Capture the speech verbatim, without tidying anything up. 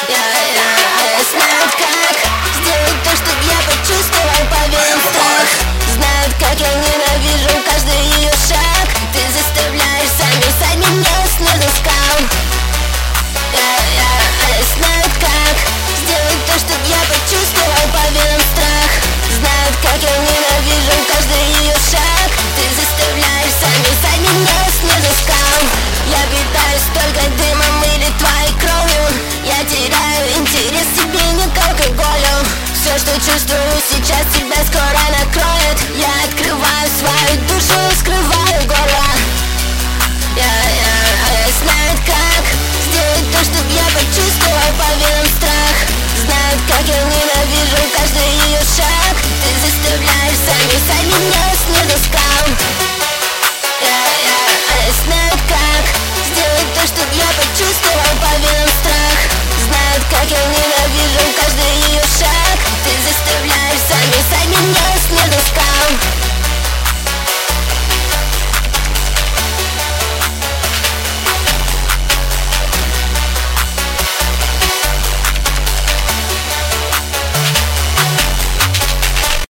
Я знают, как сделать то, чтоб я почувствовал, повеял страх. Знают, как я ненавижу каждый ее шаг. Ты заставляешь замерзать меня снизу скал. Я знают, как сделать то, чтоб я почувствовал, повеял страх. Знают, как я ненавижу каждый ее шаг. Ты заставляешь замерзать меня снизу скал. Я питаюсь только дымом или твоей кровью. Я теряю интерес к тебе не к алкоголю. Все, что чувствую сейчас, тебя скоро найду.